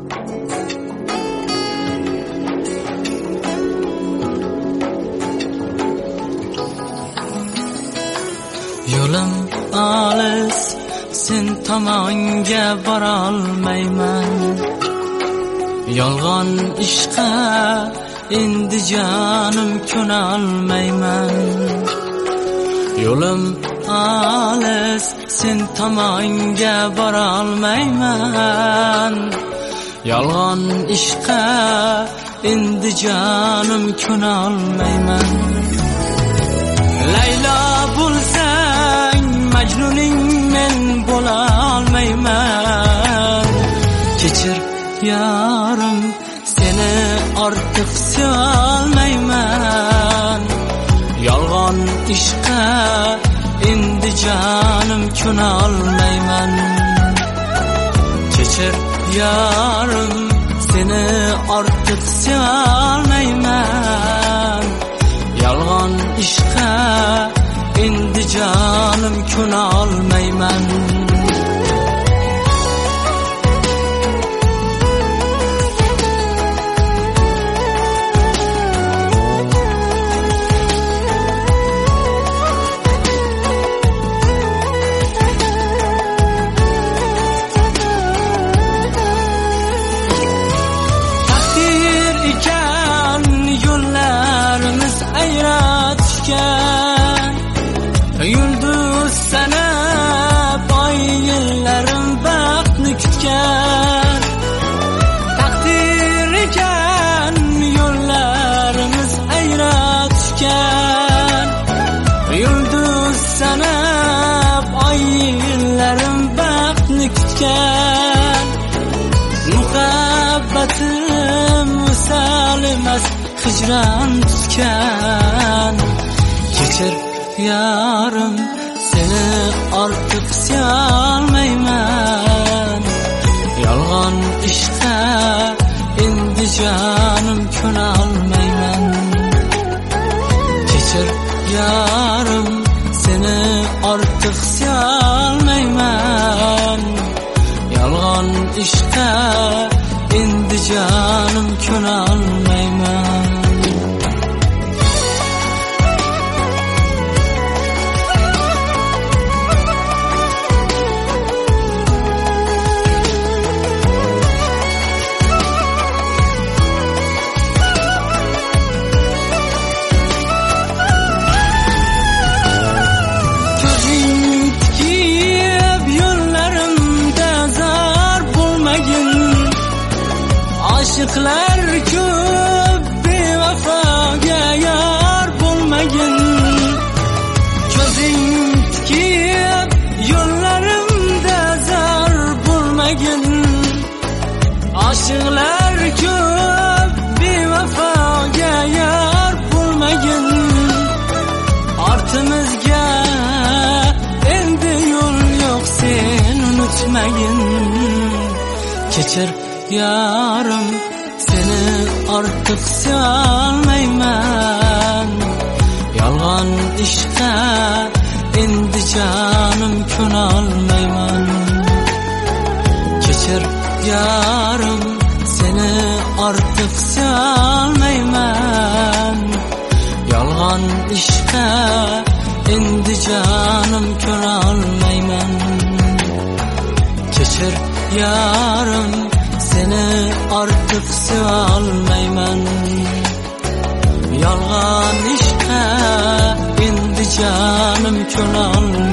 Yo'lim olis, sen tomonga bora olmayman. Yolg'on ishqa endi jonim ko'na olmayman. Yo'lim olis, sen tomonga bora olmayman. Yolg'on ishqa endi jonim ko'na olmayman. Laylo bo'lsang Majnuning men bo'la olmayman. Kechir yarim, seni ortiq sevolmayman. Yolg'on ishqa endi jonim ko'na olmayman. Kechir yarim, seni ortiq sevolmayman. Yolg'on ishqa endi jonim ko'na olmayman. Taqdir ekan yo'llarimiz ayratishgan. Yulduz sanab oy yillarim baxtni kutgan. Taqdir ekan yo'llarimiz ayratishgan. Yulduz sanab oy yillarim baxtni kutgan. Muhabbatim visal emas, hijron tutgan. Kechir yarim, seni ortiq sevolmayman. Yolg'on ishqa endi jonim ko'na olmayman. Kechir yarim, seni ortiq sevolmayman. Yolg'on ishqa endi jonim ko'na olmayman. Aşıklar ko'p bevafoga yor bo'lmagin. Ko'zing tikib yo'llarimda zar bo'lmagin. Aşıklar ko'p bevafoga yor bo'lmagin. Ortimizga endi yo'l yo'q, sen unutmagin. Kechir yarim, seni ortiq sevolmayman. Yolg'on ishqa endi jonim ko'na olmayman. Kechir yarim, seni ortiq sevolmayman. Yolg'on ishqa endi jonim ko'na olmayman. Kechir yarim, seni ortiq sevolmayman. Yolg'on ishqa endi jonim ko'na olmayman.